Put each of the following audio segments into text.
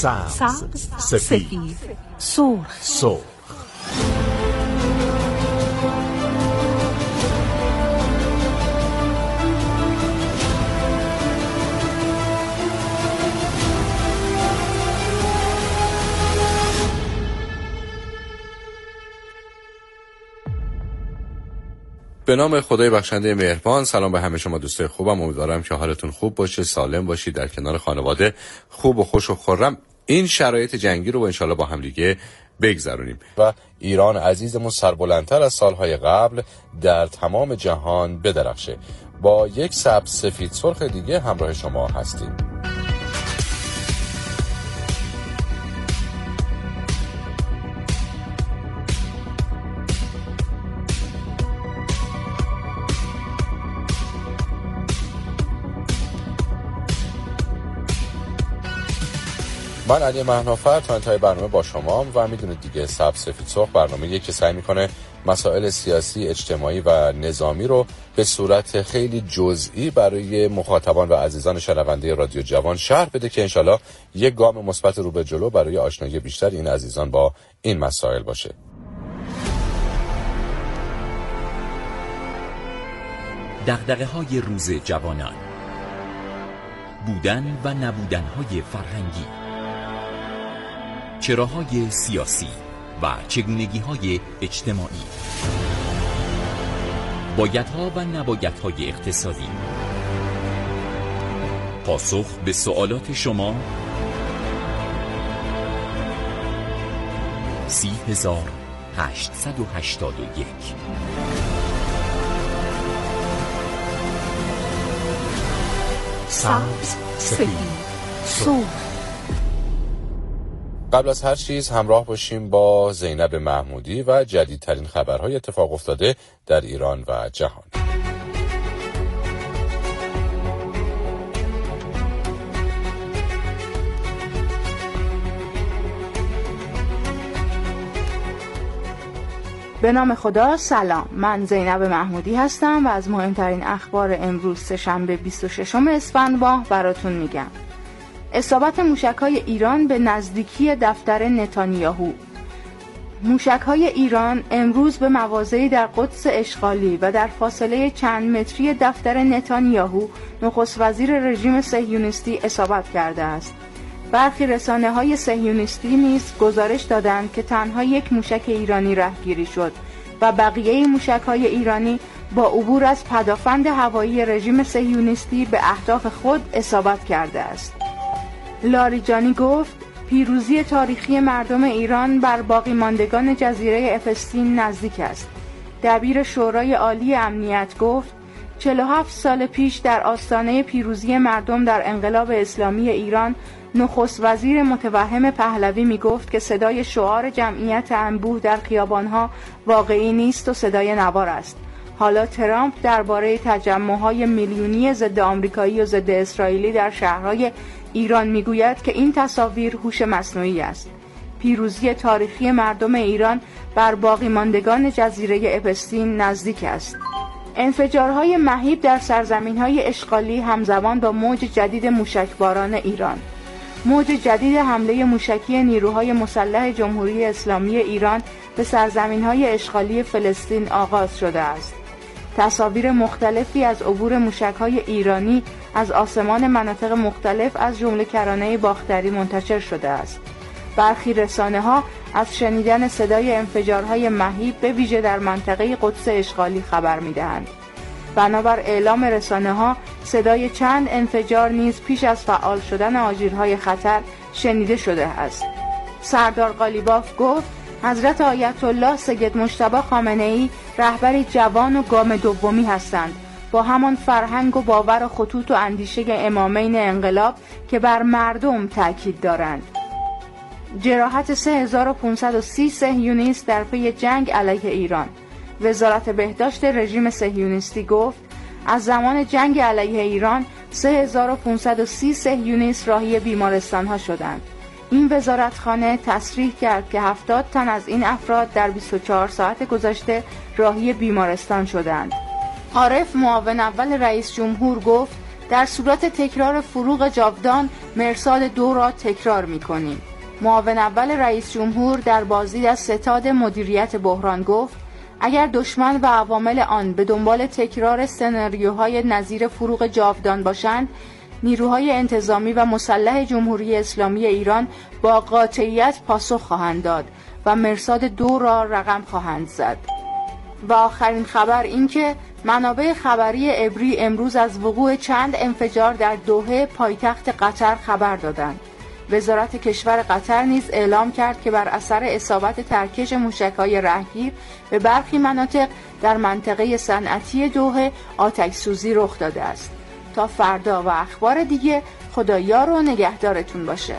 سبز، سفید، سرخ. به نام خدای بخشنده مهربان. سلام به همه شما دوستای خوبم. امیدوارم که حالتون خوب باشه، سالم باشید، در کنار خانواده خوب و خوش و خرم این شرایط جنگی رو انشالله با هم دیگه بگذرونیم و ایران عزیزمون سربلندتر از سالهای قبل در تمام جهان بدرخشه. با یک سبز سفید سرخ دیگه همراه شما هستیم. من علی مهنافر تا انتهای برنامه با شما و میدونید دیگه سبز سفید سرخ برنامه‌ایه که سعی میکنه مسائل سیاسی، اجتماعی و نظامی رو به صورت خیلی جزئی برای مخاطبان و عزیزان شنونده رادیو جوان شرح بده که انشالله یک گام مثبت رو به جلو برای آشنایی بیشتر این عزیزان با این مسائل باشه. دغدغه‌های روز جوانان، بودن و نبودن‌های فرهنگی، چراهای سیاسی و چگونگی‌های اجتماعی، بایدها و نبایدهای اقتصادی، پاسخ به سوالات شما 30881. سبز، سفید، سرخ. قبل از هر چیز همراه باشیم با زینب محمودی و جدیدترین خبرهای اتفاق افتاده در ایران و جهان. به نام خدا. سلام، من زینب محمودی هستم و از مهمترین اخبار امروز سه‌شنبه 26 اسفند ماه براتون میگم. اصابت موشک‌های ایران به نزدیکی دفتر نتانیاهو. موشک‌های ایران امروز به مواضعی در قدس اشغالی و در فاصله چند متری دفتر نتانیاهو نخست وزیر رژیم صهیونیستی اصابت کرده است. برخی رسانه‌های صهیونیستی نیز گزارش دادند که تنها یک موشک ایرانی رهگیری شد و بقیه موشک‌های ایرانی با عبور از پدافند هوایی رژیم صهیونیستی به اهداف خود اصابت کرده است. لاریجانی گفت پیروزی تاریخی مردم ایران بر باقی ماندگان جزیره افستین نزدیک است. دبیر شورای عالی امنیت گفت 47 سال پیش در آستانه پیروزی مردم در انقلاب اسلامی ایران نخست وزیر متوهم پهلوی می گفت که صدای شعار جمعیت انبوه در خیابانها واقعی نیست و صدای نوار است. حالا ترامپ درباره تجمع‌های میلیونی ضد آمریکایی و ضد اسرائیلی در شهرهای ایران میگوید که این تصاویر هوش مصنوعی است. پیروزی تاریخی مردم ایران بر باقی ماندگان جزیره افستین نزدیک است. انفجارهای مهیب در سرزمین‌های اشغالی همزمان با موج جدید موشکباران ایران. موج جدید حمله موشکی نیروهای مسلح جمهوری اسلامی ایران به سرزمین‌های اشغالی فلسطین آغاز شده است. تصاویر مختلفی از عبور موشک‌های ایرانی از آسمان مناطق مختلف از جمله کرانه باختری منتشر شده است. برخی رسانه‌ها از شنیدن صدای انفجارهای مهیب به ویژه در منطقه قدس اشغالی خبر می‌دهند. بنابر اعلام رسانه‌ها صدای چند انفجار نیز پیش از فعال شدن آژیرهای خطر شنیده شده است. سردار قالیباف گفت حضرت آیت الله سید مجتبی خامنه‌ای رهبری جوان و گام دومی هستند، با همان فرهنگ و باور و خطوط و اندیشه امامین انقلاب که بر مردم تاکید دارند. جراحت 3530 صهیونیست در پی جنگ علیه ایران. وزارت بهداشت رژیم صهیونیستی گفت از زمان جنگ علیه ایران 3530 صهیونیست راهی بیمارستان‌ها شدند. این وزارتخانه تصریح کرد که 70 تن از این افراد در 24 ساعت گذشته راهی بیمارستان شدند. عارف معاون اول رئیس جمهور گفت در صورت تکرار فروغ جاودان مرصاد 2 را تکرار می‌کنیم. معاون اول رئیس جمهور در بازدید از ستاد مدیریت بحران گفت اگر دشمن و عوامل آن به دنبال تکرار سناریوهای نظیر فروغ جاودان باشند، نیروهای انتظامی و مسلح جمهوری اسلامی ایران با قاطعیت پاسخ خواهند داد و مرصاد 2 را رقم خواهند زد. و آخرین خبر این که منابع خبری عبری امروز از وقوع چند انفجار در دوحه پایتخت قطر خبر دادند. وزارت کشور قطر نیز اعلام کرد که بر اثر اصابت ترکش موشک‌های رهگیر به برخی مناطق در منطقه صنعتی دوحه آتش‌سوزی رخ داده است. تا فردا و اخبار دیگه خدایار و نگهدارتون باشه.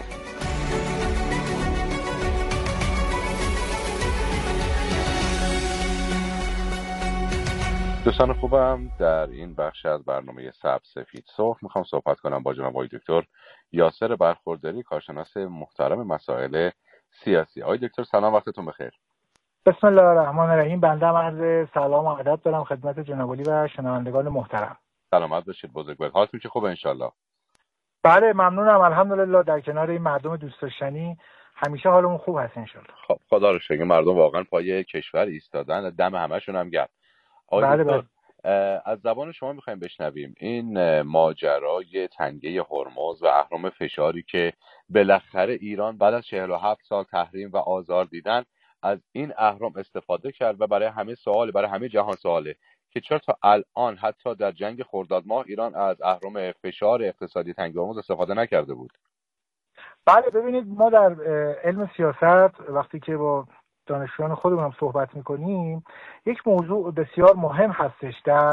دوستان خوبم، در این بخش از برنامه سبز سفید سرخ میخوام صحبت کنم با جناب آقای دکتر یاسر برخورداری، کارشناس محترم مسائل سیاسی. آقای دکتر سلام، وقتتون بخیر. بسم الله الرحمن الرحیم. بنده هم عرض سلام و ادب دارم خدمت جناب عالی و شنوندگان محترم. سلامت باشید بزرگوار. حالتون که خوبه انشالله؟ بله ممنونم، الحمدلله. در کنار این مردم دوست داشتنی همیشه حالمون خوب هست انشالله. خب خدا رو شکر، مردم واقعا پای کشور ایستادن، دم همشون هم گرم. بله. از زبان شما میخوایم بشنویم این ماجرای تنگه هرمز و اهرم فشاری که بالاخره ایران بعد از 47 سال تحریم و آزار دیدن از این اهرم استفاده کرد و برای همه جهان سواله که چرا تا الان حتی در جنگ خرداد ماه ایران از اهرم فشار اقتصادی تنگه هرمز استفاده نکرده بود. بله ببینید، ما در علم سیاست وقتی که با دانشجویان خودمون هم صحبت میکنیم، یک موضوع بسیار مهم هستش در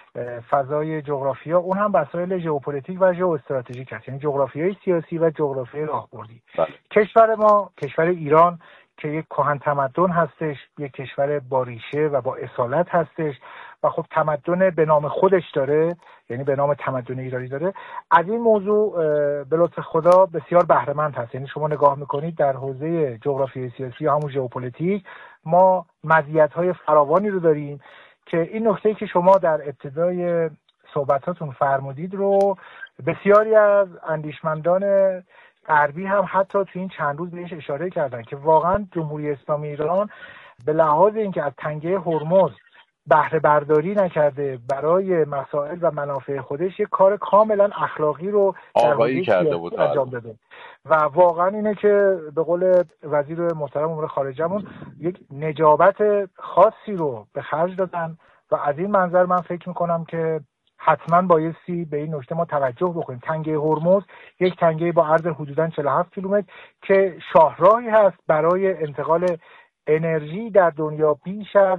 فضای جغرافیا، اون هم مسائل ژئوپلیتیک و ژئواستراتژیک هست، یعنی جغرافیای سیاسی و جغرافیای راهبردی. کشور ما، کشور ایران که یک کهن تمدن هستش، یک کشور با ریشه و با اصالت هستش و خب تمدن به نام خودش داره، یعنی به نام تمدن ایرانی داره، از این موضوع به لطف خدا بسیار بهره مند هست. یعنی شما نگاه میکنید در حوزه جغرافیای سیاسی یا همون ژئوپلیتیک ما مزیت‌های فراوانی رو داریم که این نکته‌ای که شما در ابتدای صحبتاتون فرمودید رو بسیاری از اندیشمندان غربی هم حتی تو این چند روز بهش اشاره کردن که واقعا جمهوری اسلامی ایران به لحاظ اینکه از تنگه هرمز بهره برداری نکرده، برای مسائل و منافع خودش یک کار کاملا اخلاقی رو در حوزه سیاسی انجام داده و واقعا اینه که به قول وزیر محترم امور خارجه‌مون یک نجابت خاصی رو به خرج دادن و از این منظر من فکر میکنم که حتما بایستی به این نکته ما توجه بکنیم. تنگه هرمز یک تنگه با عرض حدوداً 47 کیلومتر که شاهراهی هست برای انتقال انرژی در دنیا. بیش از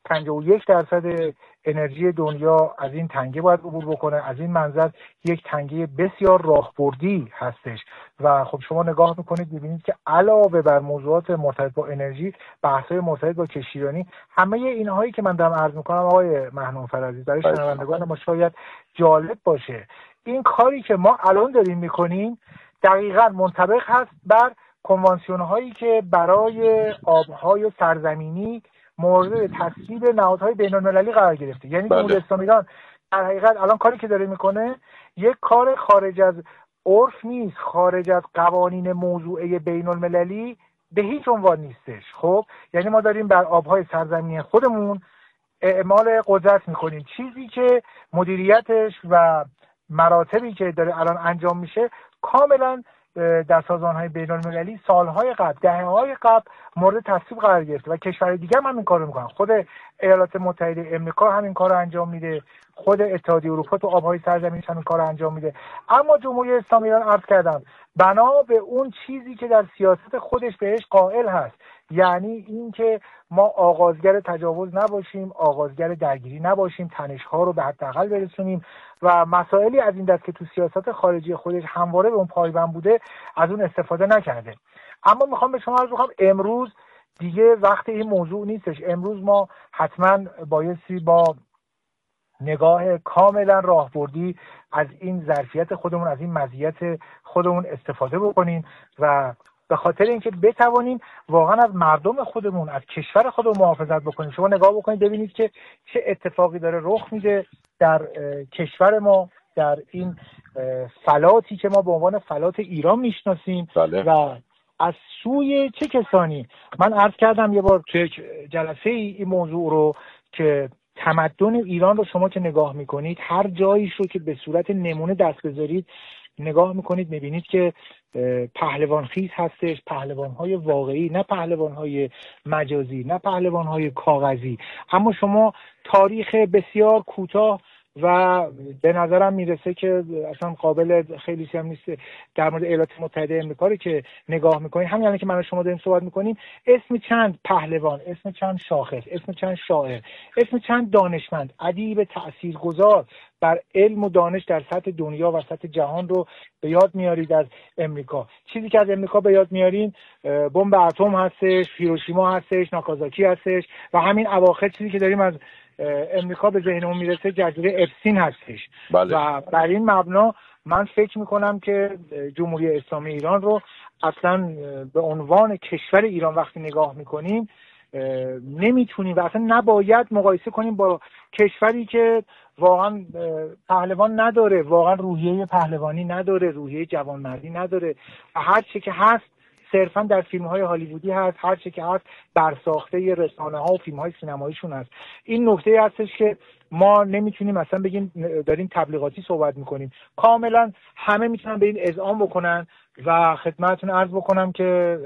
51% انرژی دنیا از این تنگه باید عبور بکنه. از این منظر یک تنگه بسیار راهبردی هستش و خب شما نگاه میکنید ببینید که علاوه بر موضوعات مرتبط با انرژی، بحث‌های مرتبط با کشتیرانی، همه اینهایی که من دارم عرض میکنم آقای مهنون فرزی برای شنوندگان ما شاید جالب باشه، این کاری که ما الان داریم میکنیم دقیقاً منطبق هست بر کنوانسیون‌هایی که برای آب‌های سرزمینی مورد تصویب نهادهای بین‌المللی قرار گرفته. یعنی جمهوری اسلامی ایران در حقیقت الان کاری که داره میکنه یک کار خارج از عرف نیست، خارج از قوانین موضوعه بین‌المللی به هیچ عنوان نیستش. خب یعنی ما داریم بر آبهای سرزمینی خودمون اعمال قدرت میکنیم، چیزی که مدیریتش و مراتبی که داره الان انجام میشه کاملا در سازمان‌های بین‌المللی سال‌های قبل، دهه‌های قبل مورد تصویب قرار گرفته و کشورهای دیگه هم این کارو میکنن. خود ایالات متحده آمریکا همین کارو انجام میده، خود اتحادیه اروپا تو آب‌های سرزمینش همین کارو انجام میده. اما جمهوری اسلامی ایران عرض کردم بنا به اون چیزی که در سیاست خودش بهش قائل هست، یعنی اینکه ما آغازگر تجاوز نباشیم، آغازگر درگیری نباشیم، تنش‌ها رو به حداقل برسونیم و مسائلی از این دست که تو سیاست خارجی خودش همواره به اون پایبند بوده از اون استفاده نکرده. اما میخوام به شما عرض کنم امروز دیگه وقت این موضوع نیستش. امروز ما حتما بایستی با نگاه کاملا راهبردی از این ظرفیت خودمون، از این مزیت خودمون استفاده بکنیم و به خاطر اینکه بتوانیم واقعا از مردم خودمون، از کشور خودمون محافظت بکنیم. شما نگاه بکنید ببینید که چه اتفاقی داره رخ میده در کشور ما در این فلاتی که ما به عنوان فلات ایران میشناسیم. بله. و از سوی چه کسانی؟ من عرض کردم یه بار توی جلسه این موضوع رو که تمدن ایران رو شما که نگاه میکنید، هر جاییش رو که به صورت نمونه دست بذارید نگاه میکنید، میبینید که پهلوانخیز هستش، پهلوانهای واقعی، نه پهلوانهای مجازی، نه پهلوانهای کاغذی. اما شما تاریخ بسیار کوتاه و به نظرم میرسه که اصلا قابل خیلی هم نیست در مورد ایالات متحده آمریکا رو که نگاه میکنید، همین الان که من و شما داریم صحبت میکنیم، اسم چند پهلوان، اسم چند شاخص، اسم چند شاعر، اسم چند دانشمند، ادیب تاثیرگذار بر علم و دانش در سطح دنیا و سطح جهان رو به یاد میارید از امریکا. چیزی که از امریکا به یاد میارین بمب اتم هستش، هیروشیما هستش، ناکازاکی هستش و همین اواخر چیزی که داریم از امریکا به ذهنمون میرسه جزیره اپسین هستش. بله. و بر این مبنا من فکر میکنم که جمهوری اسلامی ایران رو اصلا به عنوان کشور ایران وقتی نگاه میکنیم نمیتونیم و اصلا نباید مقایسه کنیم با کشوری که واقعا پهلوان نداره، واقعا روحیه پهلوانی نداره، روحیه جوانمردی نداره و هر چی که هست صرفا در فیلم‌های هالیوودی هست، هر چی که هست برساخته رسانه‌ها و فیلم‌های سینماییشون هست. این نکته هستش که ما نمیتونیم اصلا بگیم داریم تبلیغاتی صحبت میکنیم. کاملا همه میتونن به این اذعان بکنن و خدمتتون عرض بکنم که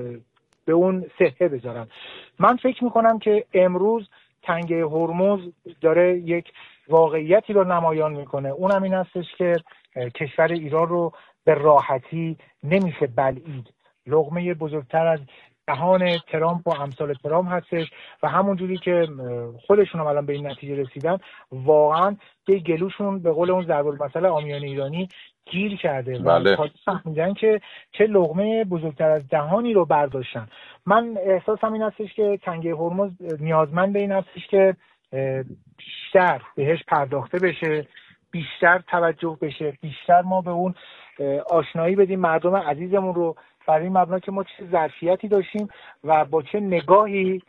به اون صحه بذارن. من فکر میکنم که امروز تنگه هرمز داره یک واقعیتی رو نمایان میکنه، اونم این هستش که کشور ایران رو به راحتی نمیشه بلعید. لقمه بزرگتر از دهان ترامپ و امثال ترامپ هستش و همون جوری که خودشون هم الان به این نتیجه رسیدن، واقعا یه گلوشون به قول اون ضرب المثل عامیان ایرانی گیر کرده. بله. و فهمیدن که چه لقمه بزرگتر از دهانی رو برداشتن. من احساسم این هستش که تنگه هرمز نیازمند این هستش که بیشتر بهش پرداخته بشه، بیشتر توجه بشه، بیشتر ما به اون آشنایی بدیم مردم عزیزمون رو، برای این مبنا که ما چه ظرفیتی داشتیم و با چه نگاهی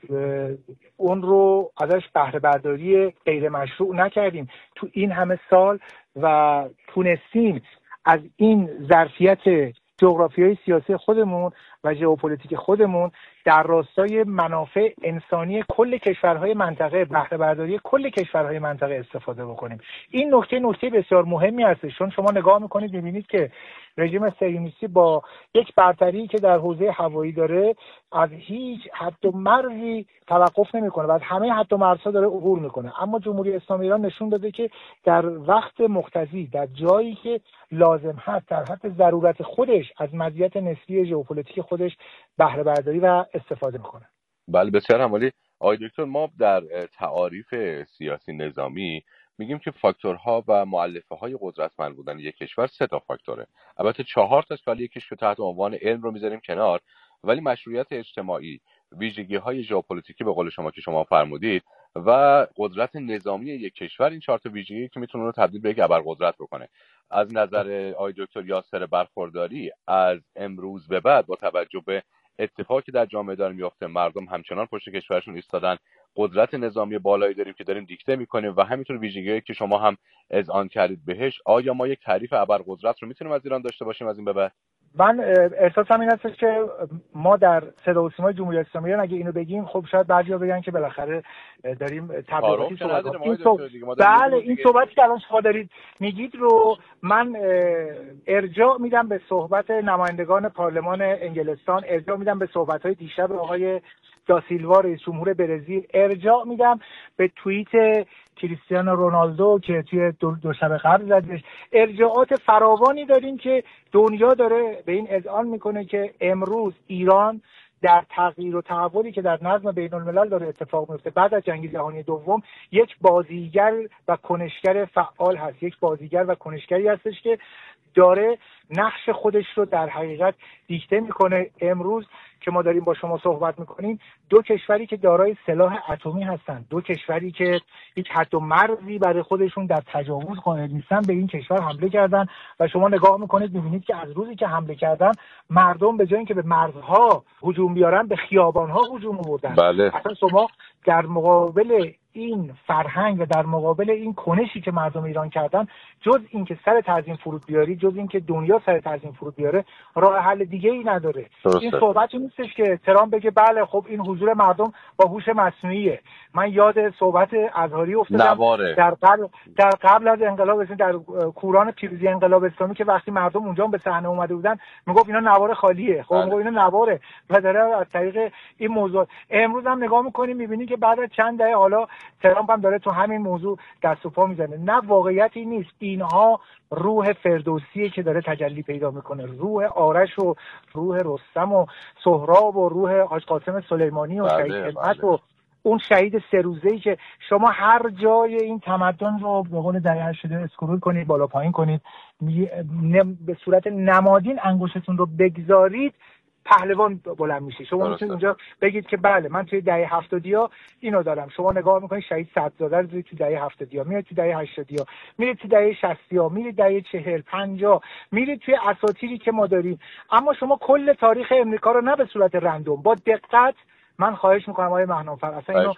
اون رو ازش بهره برداری غیر مشروع نکردیم تو این همه سال و تونستیم از این ظرفیت جغرافیایی سیاسی خودمون و ژئوپلیتیک خودمون در راستای منافع انسانی کل کشورهای منطقه، بهره برداری کل کشورهای منطقه استفاده بکنیم. این نکته بسیار مهمی هست، چون شما نگاه میکنید میبینید که رژیم صهیونیستی با یک برتری که در حوزه هوایی داره از هیچ حد و مرزی توقف نمیکنه و از همه حد و مرزها داره عبور میکنه. اما جمهوری اسلامی ایران نشون داده که در وقت مقتضی، در جایی که لازم هست، در حد ضرورت خودش از مزیت نسبی ژئوپلیتیک خودش بهره برداری و استفاده میکنه. بله بسیار عالی. آقای دکتر، ما در تعاریف سیاسی نظامی میگیم که فاکتورها و مؤلفه‌های قدرتمند بودن یک کشور 3 تا فاکتوره. البته 4 تاش ولی یکیش رو تحت عنوان علم رو میذاریم کنار، ولی مشروعیت اجتماعی، ویژگی‌های ژئوپلیتیکی به قول شما که شما فرمودید و قدرت نظامی یک کشور، این 4 تا ویژگی که میتونه رو تبدیل به یک ابرقدرت بکنه. از نظر آقای دکتر یاسر برخورداری از امروز به بعد با توجه به اتفاقی در جامعه داره میفته، مردم همچنان پشت کشورشون ایستادن، قدرت نظامی بالایی داریم که داریم دیکته میکنیم و همینطور ویژگی‌هایی که شما هم اذعان کردید بهش، آیا ما یک تعریف ابرقدرت رو میتونیم از ایران داشته باشیم از این به بعد؟ من احساسم این هستش که ما در صدا و سیمای جمهوری اسلامی ایران اگه اینو بگیم خب شاید بعضیا بگن که بالاخره داریم تبلیغاتی صحبت می‌کنیم. بله، این صحبتی که الان شما دارید میگید رو من ارجاع میدم به صحبت نمایندگان پارلمان انگلستان، ارجاع میدم به صحبت‌های دیشب آقای داسیلوا رئیس جمهور برزیل، ارجاع میدم به توییت کریستیانو رونالدو که توی دو شب قبل زدش. ارجاعات فراوانی داریم که دنیا داره به این اذعان میکنه که امروز ایران در تغییر و تحولی که در نظم بین الملل داره اتفاق میفته بعد از جنگ جهانی دوم یک بازیگر و کنشگر فعال هست، یک بازیگر و کنشگری هستش که داره نقش خودش رو در حقیقت دیکته میکنه. امروز که ما داریم با شما صحبت میکنیم 2 کشوری که دارای سلاح اتمی هستن، 2 کشوری که هیچ حد و مرزی برای خودشون در تجاوز قائل نیستن به این کشور حمله کردن و شما نگاه میکنید میبینید که از روزی که حمله کردن مردم به جای اینکه به مرزها هجوم بیارن به خیابانها هجوم آوردن. بله. اصلا شما در مقابل این فرهنگ و در مقابل این کنشی که مردم ایران کردن، جز اینکه سر تنظیم فرود بیاری، جز اینکه دنیا سر تنظیم فرود بیاره، راه حل دیگه ای نداره. این صحبتی نیستش که ترامپ بگه بله خب این حضور مردم با هوش مصنوعیه. من یاد صحبت اظهاری افتادم در قبل از انقلاب اسلامی، در کوران پیروزی انقلاب اسلامی، که وقتی مردم اونجا به صحنه اومده بودن میگفت اینا نوار خالیه. خب میگفت اینا نواره و داره از طریق این موضوع. امروز هم نگاه میکنیم میبینی که بعد از چند دهه حالا ترامپ هم داره تو همین موضوع دست و پا میزنه. نه، واقعیتی نیست. اینها روح فردوسیه که داره تجلی پیدا میکنه، روح آرش و روح رستم و سهراب و روح حاج قاسم سلیمانی و شهید همت و اون شهید 3 روزه‌ای که شما هر جای این تمدن رو به قول دهه 80 اسکرول کنید، بالا پایین کنید، به صورت نمادین انگشتتون رو بگذارید، پهلوان بلند میشه. شما میتونید اونجا بگید که بله من توی دهه 70 اینو دارم. شما نگاه میکنید شهید صدزاده رو توی دهه 70 میاد، توی دهه 80 میره، توی دهه 60 میره، دهه 40 50 میره توی اساطیری که ما داریم. اما شما کل تاریخ امریکا رو نه به صورت رندوم، با دقت، من خواهش میکنم آقای مهنامفر اصلا اینو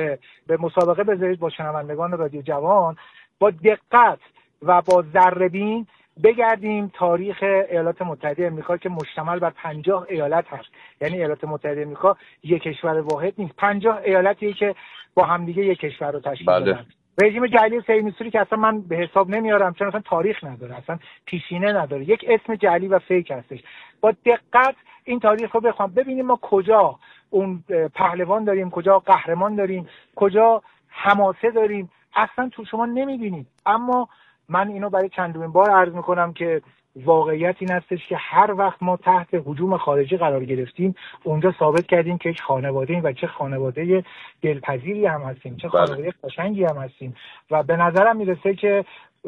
به مسابقه بذارید با شنوندگان رادیو جوان، با دقت و با ذره‌بین بگردیم تاریخ ایالات متحده آمریکا که مشتمل بر 50 ایالت هست. یعنی ایالات متحده آمریکا یک کشور واحد نیست، 50 ایالتیه که با همدیگه یک کشور رو تشکیل دادن. رژیم جعلی صهیونیستی که اصلا من به حساب نمیارم چون اصلا تاریخ نداره، اصلا پیشینه نداره، یک اسم جعلی و فیک هستش. با دقت این تاریخ رو بخوام ببینیم ما کجا اون پهلوان داریم، کجا قهرمان داریم، کجا حماسه داریم، اصلا تو شما نمیبینید. اما من اینو برای چندمین بار عرض میکنم که واقعیت این هستش که هر وقت ما تحت هجوم خارجی قرار گرفتیم، اونجا ثابت کردیم که یک خانواده‌ایم و چه خانواده دلپذیری هم هستیم، چه خانواده قشنگی هم هستیم. و به نظرم میرسه که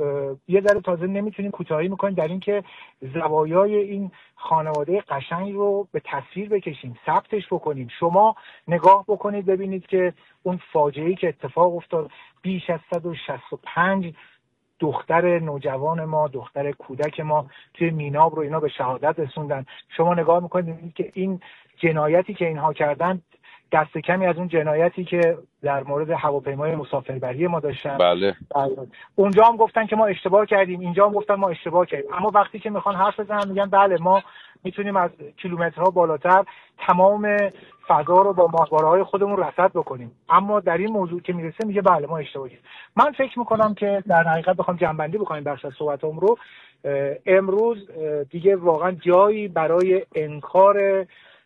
یه ذره تازه نمیتونیم کوتاهی میکنیم در این که زوایای این خانواده قشنگ رو به تصویر بکشیم، ثبتش بکنیم. شما نگاه بکنید ببینید که اون فاجعه‌ای که اتفاق افتاد، بیش از 165 دختر نوجوان ما، دختر کودک ما توی میناب رو اینا به شهادت رسوندن. شما نگاه میکنید که این جنایتی که اینها کردن دست کمی از اون جنایتی که در مورد هواپیمای مسافربری ما داشتن. بله. اونجا هم گفتن که ما اشتباه کردیم، اینجا هم گفتن ما اشتباه کردیم. اما وقتی که میخوان حرف بزنن میگن بله ما میتونیم از کیلومترها بالاتر تمام فضا رو با ماهواره‌های خودمون رصد بکنیم. اما در این موضوع که میرسه میگه بله ما اشتباه کردیم. من فکر میکنم که در حقیقت بخوام جنبندی بکنیم بخش از صحبتام رو، امروز دیگه واقعا جایی برای انکار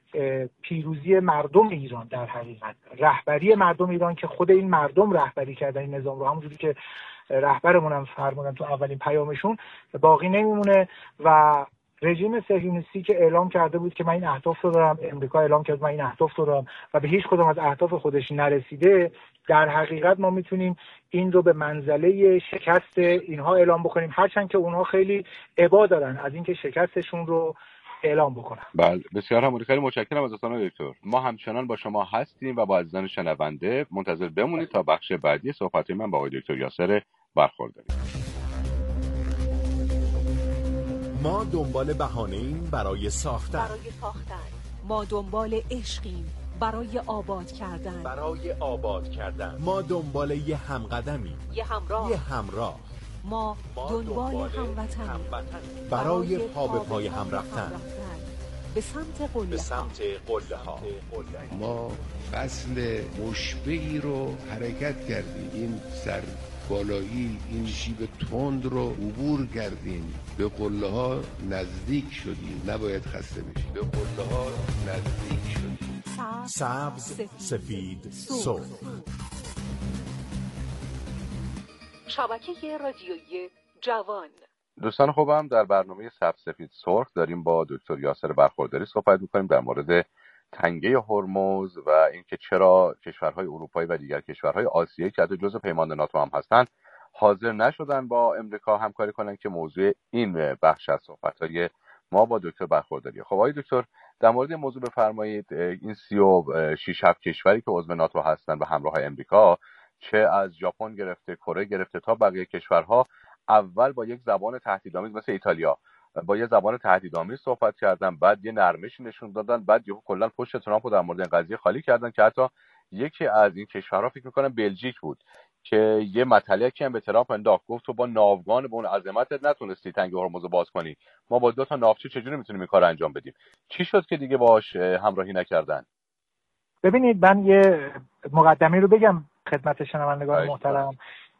پیروزی مردم ایران، در حقیقت رهبری مردم ایران که خود این مردم رهبری کردن این نظام رو، همونجوری که رهبرمون هم فرمودن تو اولین پیامشون، باقی نمیمونه. و رژیم صهیونیستی که اعلام کرده بود که من این اهداف رو دارم، امریکا اعلام کرد من این اهداف رو دارم و به هیچ کدوم از اهداف خودش نرسیده، در حقیقت ما میتونیم این رو به منزله شکست اینها اعلام بکنیم، هرچند که اونها خیلی ابا دارن از اینکه شکستشون رو اعلام بکنم. بله، بسیار هم خیلی متشکرم از آقای دکتر. ما همچنان با شما هستیم و با عزیزان شنونده منتظر بمونید تا بخش بعدی صحبت من با آقای دکتر یاسر برخورداری. ما دنبال بهانه‌ایم برای ساختن. ما دنبال عشقیم برای آباد کردن. ما دنبال یه همقدمیم، یه همراه. ما دنبال هموطنیم برای پا به پای هم رفتن. به سمت قله ها. ما فصل مشبهی رو حرکت کردیم، این سر بالایی، این شیب تند رو عبور کردیم، به قله ها نزدیک شدیم. نباید خسته بشیم، به قله ها نزدیک شدیم. سبز، سفید، سرخ. شبکه رادیویی جوان. دوستان خوبم، در برنامه سبز سفید سرخ داریم با دکتر یاسر برخورداری صحبت می‌کنیم در مورد تنگه هرمز و اینکه چرا کشورهای اروپایی و دیگر کشورهای آسیایی که حتی جزو پیمان ناتو هم هستند حاضر نشدن با امریکا همکاری کنن که موضوع این بخش از صحبت‌های ما با دکتر برخورداری. خب آقای دکتر، در مورد این موضوع بفرمایید. این 36 کشوری که عضو ناتو هستن به همراه امریکا، چه از ژاپن گرفته، کره گرفته تا بقیه کشورها، اول با یک زبان تهدیدآمیز مثل ایتالیا با یه زبان تهدیدآمیز صحبت کردن، بعد یه نرمش نشون دادن، بعد یهو کلا پشت ترامپ رو در مورد این قضیه خالی کردن که حتی یکی از این کشورها فکر میکنم بلژیک بود که یه مطلقی هم به ترامپ انداخت، گفت تو با ناوگان به اون عظمتت نتونستی تنگ هرمز باز کنی، ما با 2 تا ناوچه چجوری میتونیم این کار انجام بدیم؟ چی شد که دیگه باهاش همراهی نکردن؟ ببینید من یه مقدمه رو بگم خدمت شنوندگان محترم.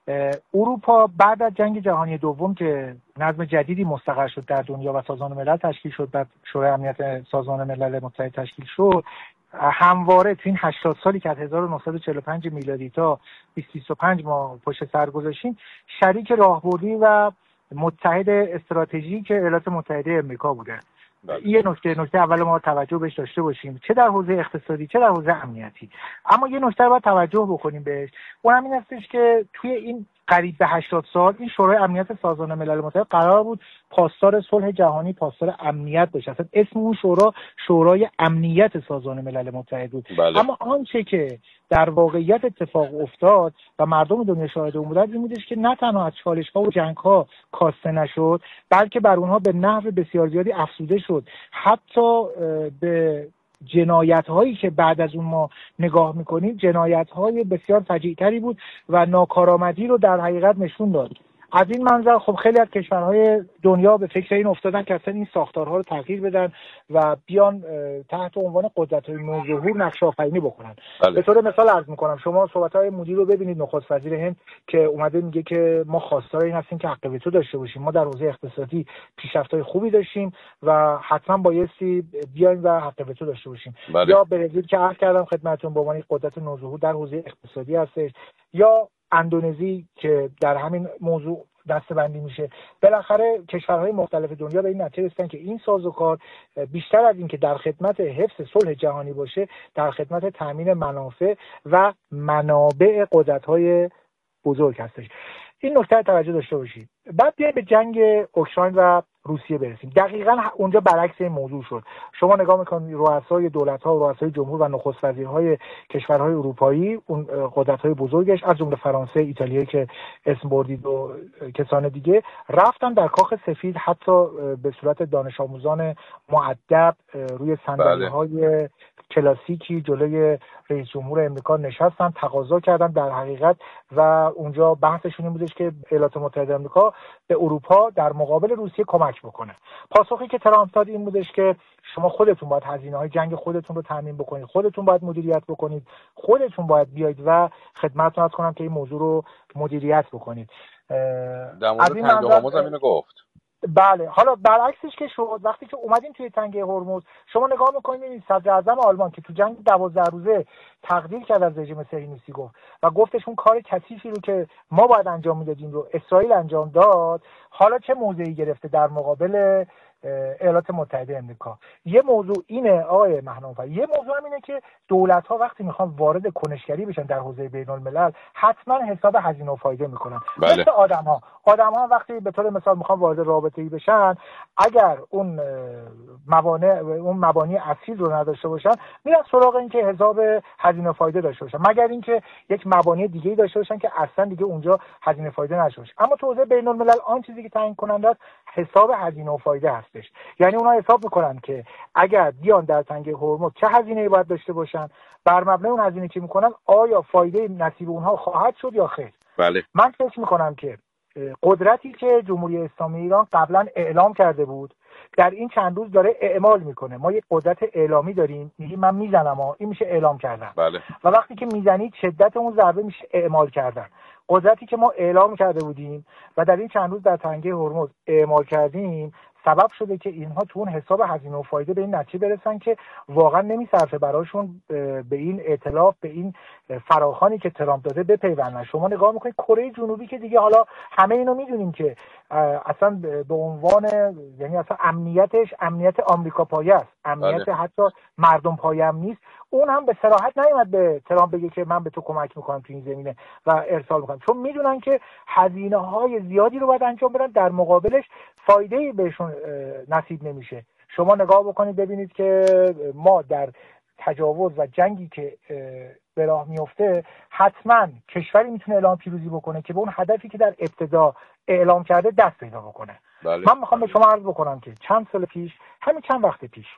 اروپا بعد از جنگ جهانی دوم که نظم جدیدی مستقر شد در دنیا و سازمان ملل تشکیل شد، بعد شورای امنیت سازمان ملل متحد تشکیل شد، همواره تو این 80 سالی که از 1945 میلادی تا 2025 ما پشت سر گذاشتیم، شریک راهبردی و متحد استراتژیک ایالات متحده آمریکا بوده. این نکته اول ما توجه بهش داشته باشیم، چه در حوزه اقتصادی چه در حوزه امنیتی. اما یه نکته رو باید توجه بکنیم بهش، اونم این هستش که توی این قریب به 80 سال این شورای امنیت سازمان ملل متحد قرار بود پاسدار صلح جهانی، پاسدار امنیت باشه. اصلا اسم اون شورا شورای امنیت سازمان ملل متحد بود. اما آنچه که در واقعیت اتفاق افتاد و مردم دنیا شاهد اون بودن این بودش که نه تنها از چالش‌ها و جنگ‌ها کاسته نشد، بلکه بر اونها به نحو بسیار زیادی افزوده شد. حتی به جنایت‌هایی که بعد از اون ما نگاه می‌کنیم جنایت‌های بسیار فجیع‌تری بود و ناکارآمدی رو در حقیقت نشون داد. از این منظر خب خیلی از کشورهای دنیا به فکر این افتادن که اصلا این ساختارها رو تغییر بدن و بیان تحت عنوان قدرت‌های نوظهور نقش آفرینی بکنن. به طور مثال عرض می‌کنم، شما صحبت‌های مدیر رو ببینید، نخست وزیر هند که اومده میگه که ما خواستار این هستیم که حق وتو داشته باشیم، ما در حوزه اقتصادی پیشرفت‌های خوبی داشتیم و حتما بایستی بیایم و حق وتو داشته باشیم. یا برزیل که عرض کردم خدمتتون به عنوان قدرت نوظهور در حوزه اقتصادی هستش، یا اندونزی که در همین موضوع دسته‌بندی میشه. بالاخره کشورهای مختلف دنیا به این نتیجه رسیدن که این سازوکار بیشتر از این که در خدمت حفظ صلح جهانی باشه، در خدمت تامین منافع و منابع قدرت‌های بزرگ هستش. این نکته توجه داشته باشید. بعد بیایم به جنگ اوکراین و روسیه برسیم. دقیقاً اونجا برعکس این موضوع شد. شما نگاه میکنید رؤسای دولت‌ها و رؤسای جمهور و نخست وزیرهای کشورهای اروپایی، اون قدرت‌های بزرگش از جمله فرانسه، ایتالیا که اسم بردید و کسان دیگه، رفتن در کاخ سفید حتی به صورت دانش آموزان مؤدب روی صندلی‌های کلاسیکی جلوی رئیس جمهور امریکا نشستن، تقاضا کردن در حقیقت و اونجا بحثشون این بودش که ایالات متحده آمریکا به اروپا در مقابل روسیه کمک بکنه. پاسخی که ترامپ داد این بودش که شما خودتون باید هزینه‌های جنگ خودتون رو تامین بکنید، خودتون باید مدیریت بکنید، خودتون باید بیاید و خدمتتون عرض کنم که این موضوع رو مدیریت بکنید. در مورد تنگ هرمز هم اینو گفت. بله، حالا برعکسش که شد، وقتی که اومدیم توی تنگه هرمز، شما نگاه میکنید صدر اعظم آلمان که تو جنگ 12 روزه تقدیر کرد از رژیم صهیونیستی گفت و گفتش اون کار کثیفی رو که ما باید انجام میدادیم رو اسرائیل انجام داد، حالا چه موضعی گرفته در مقابل ایالات متحده آمریکا. یه موضوع اینه آقای مهنام‌فر، یه موضوع هم اینه که دولت‌ها وقتی میخوان وارد کنشگری بشن در حوزه بین‌الملل حتما حساب هزینه و فایده میکنن. مثل آدم‌ها وقتی به طور مثال میخوان وارد رابطه‌ای بشن، اگر اون مبانی اصیل رو نداشته باشن میرن سراغ این که حساب هزینه و فایده داشته باشن، مگر اینکه یک مبانی دیگه‌ای داشته باشن که اصلا دیگه اونجا هزینه فایده نشه. اما تو حوزه بین‌الملل آن چیزی که تعیین کننده است حساب هزینه و فایده است. یعنی اونا حساب میکنن که اگر بیان در تنگه هرمز چه هزینه‌ای باید داشته باشن، بر مبنای اون هزینه که میکنن آیا فایده نصیب اونها خواهد شد یا خیر. بله. من فکر میکنم که قدرتی که جمهوری اسلامی ایران قبلا اعلام کرده بود در این چند روز داره اعمال میکنه. ما یک قدرت اعلامی داریم، میگیم من میزنم، این میشه اعلام کردن. بله. و وقتی که میزنید شدت اون ضربه میشه اعمال کردن. قدرتی که ما اعلام کرده بودیم و در این چند روز در تنگه هرمز اعمال کردیم سبب شده که اینها تو اون حساب هزینه و فایده به این نتیجه برسن که واقعا نمیصرفه براشون به این ائتلاف، به این فراخوانی که ترامپ داده بپیوندن. شما نگاه میکنید کره جنوبی که دیگه حالا همه اینو میدونیم که اصلا به عنوان یعنی اصلا امنیتش امنیت آمریکا پایه است، امنیت حتی مردم پایه هم نیست. اون هم به صراحت نیومد به ترامپ بگه که من به تو کمک میکنم تو این زمینه و ارسال میکنم، چون میدونن که هزینه‌های زیادی رو باید انجام بدن، در مقابلش فایده‌ای بهشون نصیب نمیشه. شما نگاه بکنید ببینید که ما در تجاوز و جنگی که به راه میفته حتما کشوری میتونه اعلام پیروزی بکنه که به اون هدفی که در ابتدا اعلام کرده دست پیدا بکنه. بله. من میخوام به شما عرض بکنم که چند سال پیش، همین چند وقت پیش،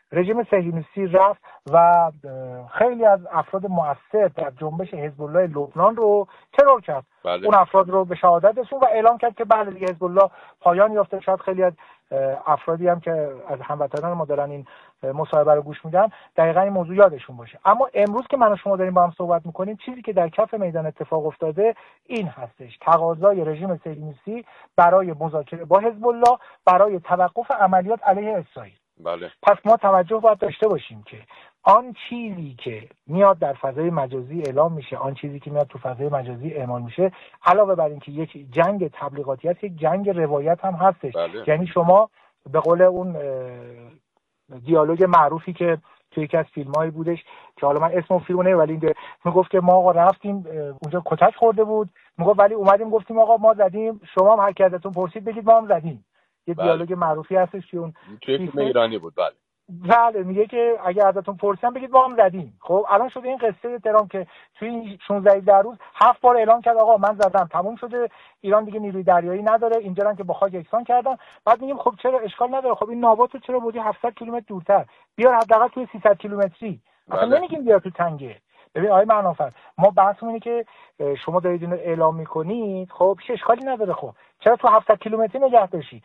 رژیم صهیونیستی رفت و خیلی از افراد مؤثر در جنبش حزب الله لبنان رو ترور کرد. بله. اون افراد رو به شهادت رسوند و اعلام کرد که بله دیگه حزب الله پایان یافته. شاید خیلی از افرادی هم که از هموطنان ما دارن این مصاحبه رو گوش میدن دقیقاً این موضوع یادشون باشه. اما امروز که من و شما داریم با هم صحبت میکنیم، چیزی که در کف میدان اتفاق افتاده این هستش: تقاضای رژیم صهیونیستی برای مذاکره با حزب الله برای توقف عملیات علیه اسرائیل. بله. پس ما توجه باید داشته باشیم که آن چیزی که میاد در فضای مجازی اعلام میشه، آن چیزی که میاد تو فضای مجازی اعلام میشه، علاوه بر اینکه یک جنگ تبلیغاتی هست، یک جنگ روایت هم هستش. بله. یعنی شما به قول اون دیالوگ معروفی که توی یکی از فیلم‌هایی بودش که حالا من اسم اون فیلمو نمی‌دونم، ولی میگفت که ما آقا رفتیم اونجا کتک خورده بود، میگفت ولی اومدیم گفتیم آقا ما زدیم، شما هم هر کی ازتون پرسید بگید ما هم زدیم. یه دیالوگ معروفی هستش که اون توی فیلم ایرانی بود. بله میگه که اگه ازتون پرسیدن بگید ما هم زدیم. خب الان شده این قصه ترام که توی 16 روز 7 بار اعلام کرد آقا من زدم، تموم شده، ایران دیگه نیروی دریایی نداره، اینجا که با خاک یکسان کردن. بعد میگیم خب چرا اشکال نداره، خب این نابات رو چرا بودی 700 کیلومتر دورتر، بیار حداقل توی 300 کیلومتری. اصلا نمیگیم بیار تو تنگه. ببین آقای معنافر، ما بحثمون اینه که شما دارید اینو اعلام میکنید، خب چه اشکالی نداره، خب چرا تو 700 کیلومتری نگه داشتی؟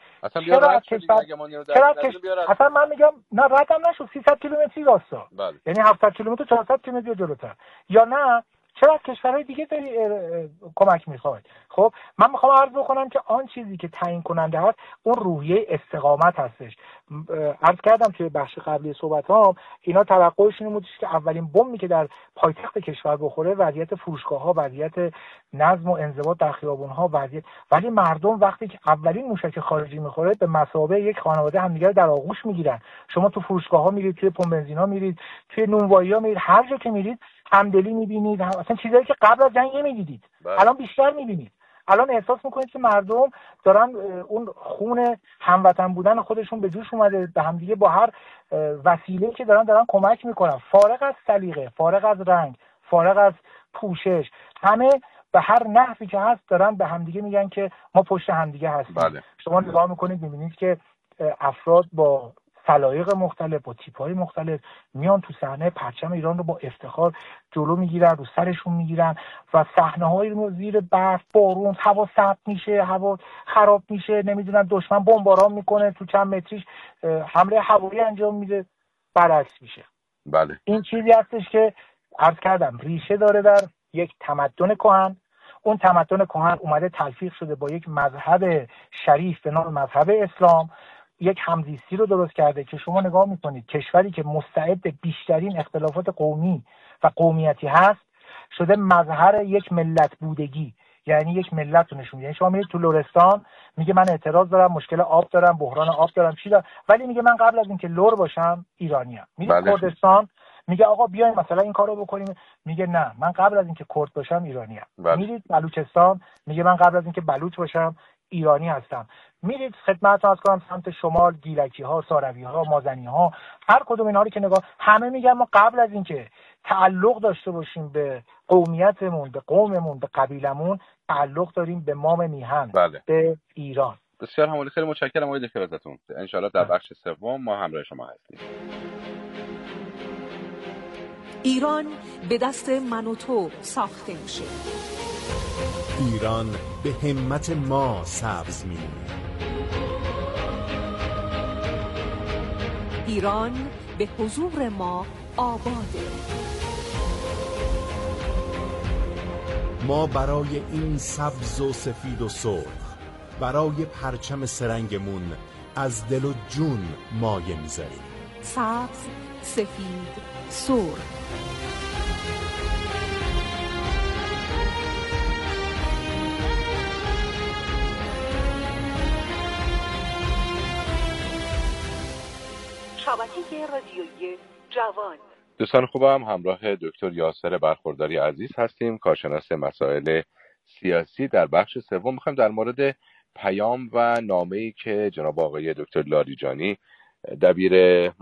اصلا من میگم نه ردم نشد، 300 کیلومتری راستا. یعنی 700 کیلومتر 400 کیلومتر جلوتر. یا نه چرا از کشورهای دیگه داری کمک میخواد؟ خب من میخوام عرض بکنم که آن چیزی که تعیین کننده هست اون روحیه استقامت هستش. عرض کردم توی بخش قبلی صحبتام اینا توقعشون این بودش که اولین بمبی که در پایتخت کشور بخوره وضعیت فروشگاه‌ها، وضعیت نظم و انضباط در خیابون‌ها، ولی مردم وقتی که اولین موشک خارجی میخوره به مثابه یک خانواده همدیگه در آغوش میگیرن. شما تو فروشگاه‌ها میرید، توی پمپ بنزین‌ها میرید، توی نونوایی‌ها میرید، هر جا که میرید همدلی میبینید، اصلا چیزایی که قبل از جنگ نمیدیدید الان بیشتر میبینید. الان احساس میکنید که مردم دارن اون خون هموطن بودن خودشون به جوش اومده، به همدیگه با هر وسیله‌ای که دارن کمک میکنن، فارغ از سلیقه، فارغ از رنگ، فارغ از پوشش، همه به هر نحوی که هست دارن به همدیگه میگن که ما پشت همدیگه هستیم. شما نگاه میکنید میبینید که افراد با سلایق مختلف، با تیپ‌های مختلف میان تو صحنه، پرچم ایران رو با افتخار جلو میگیرن، رو سرشون میگیرن و صحنه‌هایی رو زیر برف، بارون، هوا سرد میشه، هوا خراب میشه، نمیدونم دشمن بمباران میکنه، تو چند متریش حمله هوایی انجام میده، برعکس میشه. بله. این چیزی هستش که عرض کردم ریشه داره در یک تمدن کهن. اون تمدن کهن اومده تلفیق شده با یک مذهب شریف به نام مذهب اسلام، یک همزیستی رو درست کرده که شما نگاه میکنید کشوری که مستعد بیشترین اختلافات قومی و قومیتی هست شده مظهر یک ملت بودگی، یعنی یک ملت رو نشون میده. یعنی شما میرید تو لرستان میگه من اعتراض دارم، مشکل آب دارم، بحران آب دارم، چی دارم، ولی میگه من قبل از اینکه لر باشم ایرانیم. میرید کردستان میگه آقا بیاین مثلا این کارو بکنیم، میگه نه من قبل از اینکه کرد باشم ایرانیم. میرید بلوچستان میگه من قبل از اینکه بلوچ باشم ایرانی هستم. میرید خدمتتون عرض کنم سمت شمال، گیلکی ها، ساروی ها، مازنی ها، هر کدوم اینا رو که نگاه، همه میگن ما قبل از اینکه تعلق داشته باشیم به قومیتمون، به قوممون، به قبیلمون، تعلق داریم به مام میهن، به ایران. بسیار همون، خیلی متشکرم آقای دکتر ازتون. ان شاء الله در بخش سوم ما همراه شما هستیم. ایران به دست من و تو ساخته میشه. ایران به همت ما سبز میمونه. ایران به حضور ما آباده. ما برای این سبز و سفید و سرخ، برای پرچم سرنگمون از دل و جون مایه میذاریم. سبز، سفید، سرخ. شبکه رادیویی جوان. دوستان خوبم، همراه دکتر یاسر برخورداری عزیز هستیم، کارشناس مسائل سیاسی. در بخش سوم میخوایم در مورد پیام و نامه‌ای که جناب آقای دکتر لاریجانی دبیر